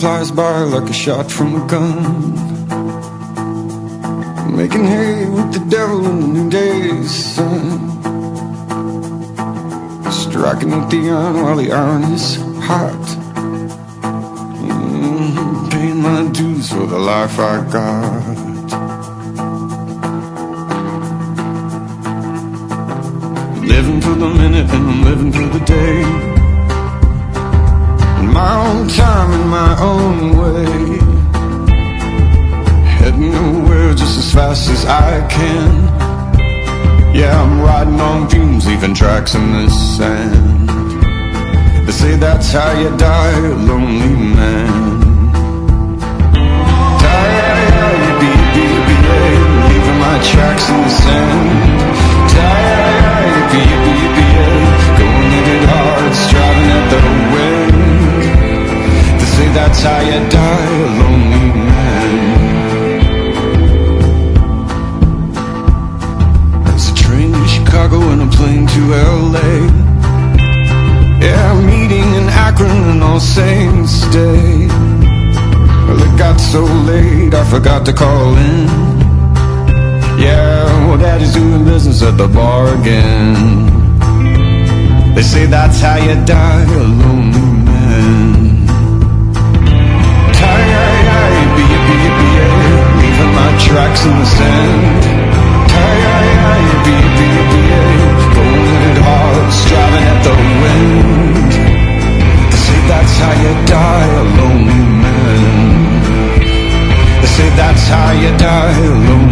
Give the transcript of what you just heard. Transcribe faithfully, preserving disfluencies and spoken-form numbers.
flies by like a shot from a gun, making hay with the devil in the noonday sun, striking at the iron while the iron is hot, mm, paying my dues for the life I got. Living for the minute and I'm living for the day, in my own time, in my own way, heading nowhere just as fast as I can. Yeah, I'm riding on fumes, leaving tracks in the sand. They say that's how you die, a lonely man. Die, die, yippee, yippee, yippee, leaving my tracks in the sand. Die, die, yippee, yippee, yippee, going to get hard, striving at the wind. They say that's how you die, a lonely man. There's a train to Chicago and a plane to L A. Yeah, I'm meeting in Akron and All Saints Day. Well, it got so late I forgot to call in. Yeah, well, Daddy's doing business at the bar again. They say that's how you die, a lonely man. Die, die, die, yippee, yippee, yippee, yeah, leaving my tracks in the sand. Die, die, die, yippee, yippee, yippee, yeah, going it hard, striving at the wind. They say that's how you die, a lonely man. They say that's how you die, a lonely man.